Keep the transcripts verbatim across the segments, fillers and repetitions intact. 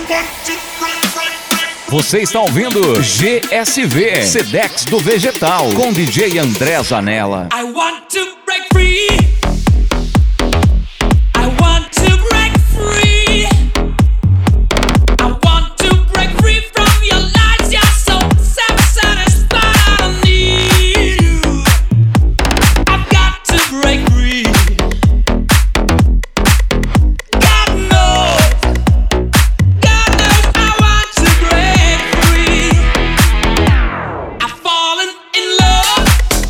Você está ouvindo G S V, Sedex do Vegetal, com D J André Zanella. I want to break free. I want to break free. I want to break free from your lies. You're so self-satisfied. I need you. I've got to break free. God knows, God knows I want to break free. I've fallen in love.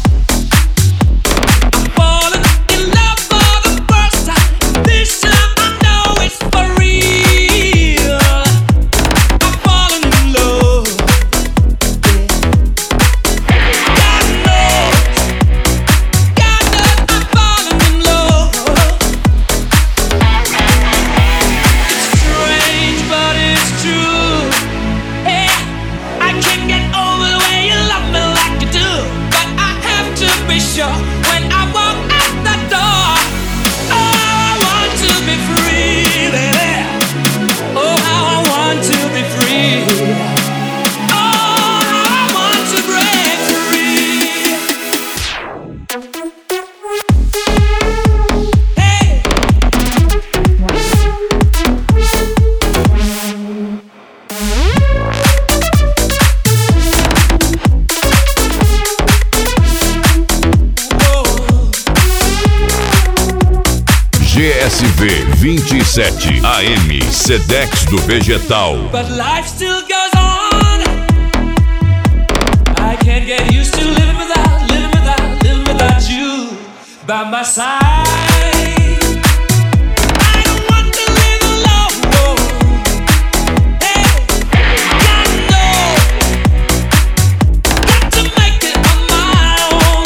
I've fallen in love for the first time. This time I know it's for real. I've fallen in love. God knows, God knows I've fallen in love. It's strange, but it's true. Hey, I can't get over the way you love me like you do. But I have to be sure when I walk out the door. Oh, I want to be free, baby. Oh, how I want to be free. Oh, how I want to break free. Hey. G S V vinte e sete A M, Sedex do Vegetal. But life still goes on. I can't get used to living without, living without, living without you by my side. I don't want to live alone. No. Hey, God knows, got to make it on my own.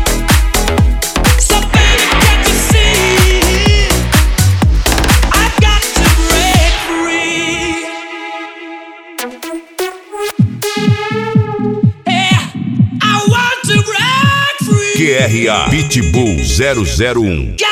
So baby, can't you see? I've got to break free. Yeah, I want to break free. Q R A Pitbull zero zero um. God